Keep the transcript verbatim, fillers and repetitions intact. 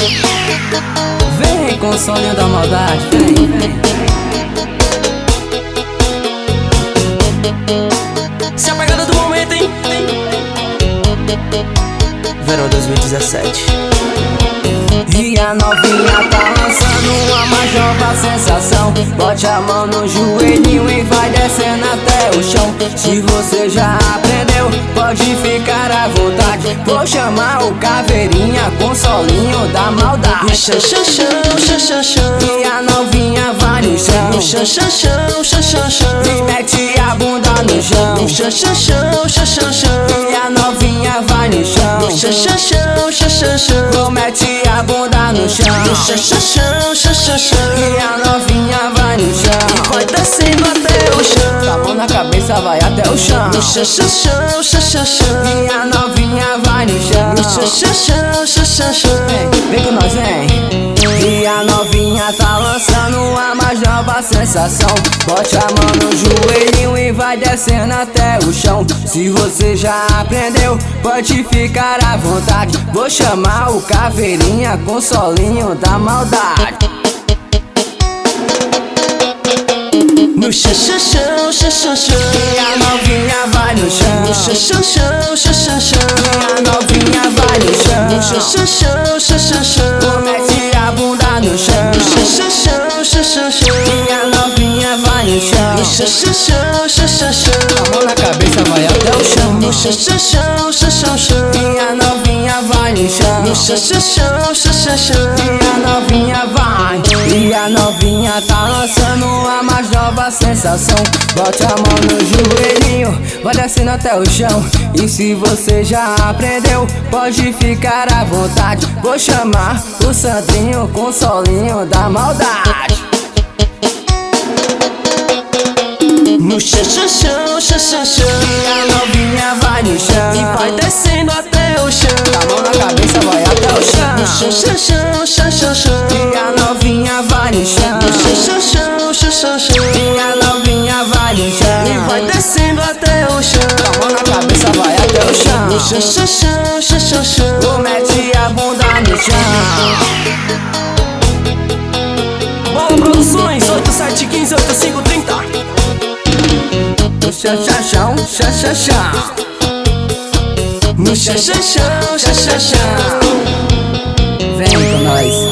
Vem com o soninho da maldade, vem, vem. Se a pegada do momento, hein? Verão dois mil e dezessete. E a novinha tá lançando uma mais nova sensação. Bote a mão no joelhinho e vai descendo até o chão. Se você já aprendeu, pode ficar à vontade. Vou chamar o Caveirinha com solinho da maldade. Chão, chão, chão, chão, chão. E a novinha vai no chão. Chão, chão, chão, chão, chão, chão. E mete a bunda no chão. Chão, chão, chão, chão, chão, chão. E a novinha vai no chão. Chão, chão, chão, chão, chão, chão. Mete a bunda no chão. Chão, chão, chão, chão, chão, chão. E a novinha vai no chão. Vai descendo até o chão. Com a mão na cabeça vai até o chão. Chão, chão, chão, chão, chão, chão. E a novinha vai no chão. Chão, chão, chão, chão, chão, chão. Vem, vem com nós, vem. E a novinha tá lançando a mais nova sensação. Bote a mão no joelhinho e vai descendo até o chão. Se você já aprendeu, pode ficar à vontade. Vou chamar o Caveirinha com solinho da maldade. No chão, chão, chão, chão, chão, chão. E a novinha vai no chão. No chão, chão, chão, chão, chão, chão. E a novinha vai no chão. No chão, chão, chão, chão, chão, chão. Mete a bunda no chão. No chão, chão, chão, chão, chão, chão. E a novinha vai no chão. No chão, chão, chão, chão, chão, chão. A mão na cabeça vai até o chão. No chão, chão, chão, chão, chão, chão. E a novinha vai no chão. No chão, chão, chão, chão, chão, chão. E a novinha vai. E a novinha tá lançando a mais nova sensação. Bote a mão no joelhinho, vai descendo até o chão. E se você já aprendeu, pode ficar à vontade. Vou chamar o Sandrinho com o solinho da maldade. No chão, chão, chão, chão, chão, chão. E a novinha vai no chão. E vai descendo até o chão. A mão na cabeça vai até o chão. No chão, chão, chão, chão, chão, chão. E a novinha vai no chão. No chão, chão, chão, chão, chão, chão. E a novinha vai no chão. E vai descendo até o chão. A mão na cabeça vai até o chão. No chão, chão, chão, chão, chão, chão. Mete a bunda no chão. Bola Produções, oito sete um cinco, oito cinco três zero. No chão, chão, chão, chão, chão, chão. No chão, chão, chão, chão, chão, chão. Vem com nós.